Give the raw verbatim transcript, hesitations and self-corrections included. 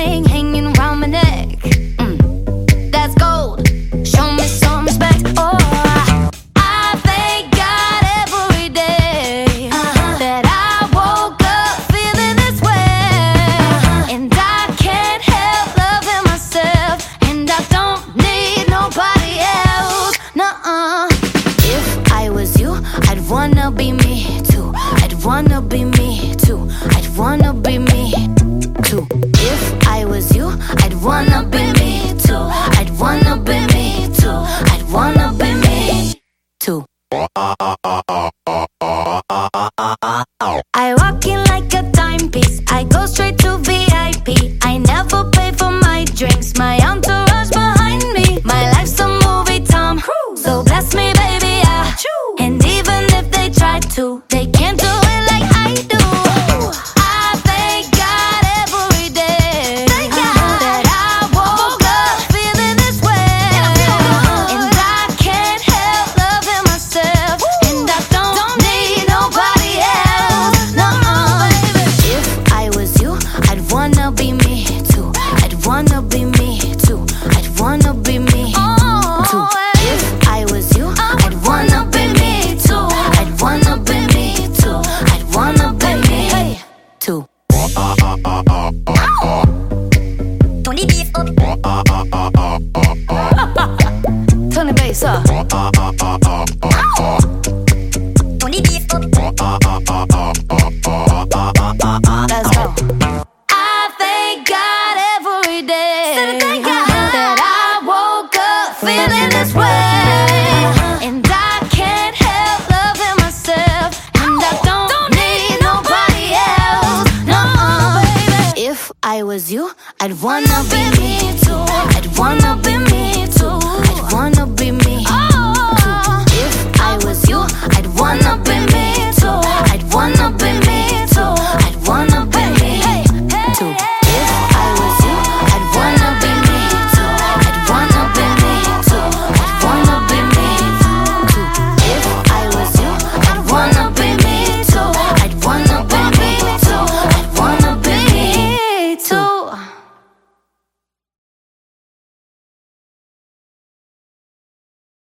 ring hanging around my neck. Mm, that's gold. Show me some respect. Oh, I thank God every day uh-huh. that I woke up feeling this way, uh-huh. and I can't help loving myself, and I don't need nobody else. Nuh-uh. If I was you, I'd wanna be me too. I'd wanna be me too. I'd wanna be me too. If I was you, I'd wanna be me too. I'd wanna be me too. I'd wanna be me too. I walk in like a timepiece. I go straight to V I P. I never pay for my drinks. My entourage behind me. My life's a movie, Tom Cruise. So bless me, baby, yeah. And even if they try to, they can't do it like I do. I thank God every day uh-huh. that I woke up feeling this way, and I can't help loving myself, and I don't need nobody else. No, if I was you, I'd wanna be me too. I'd wanna be me too. I'd wanna be me too. If I was you, I'd wanna be me too. I'd wanna be me too. I'd wanna be me too. Turn the bass up. Turn the bass up. Turn the bass up. Let's go. I thank God every day uh-huh. that I woke up feeling this way, uh-huh. and I can't help loving myself, and I don't need nobody else. No, baby. If I was you, I'd wanna be me too. I'd wanna be me too. I'd wanna be me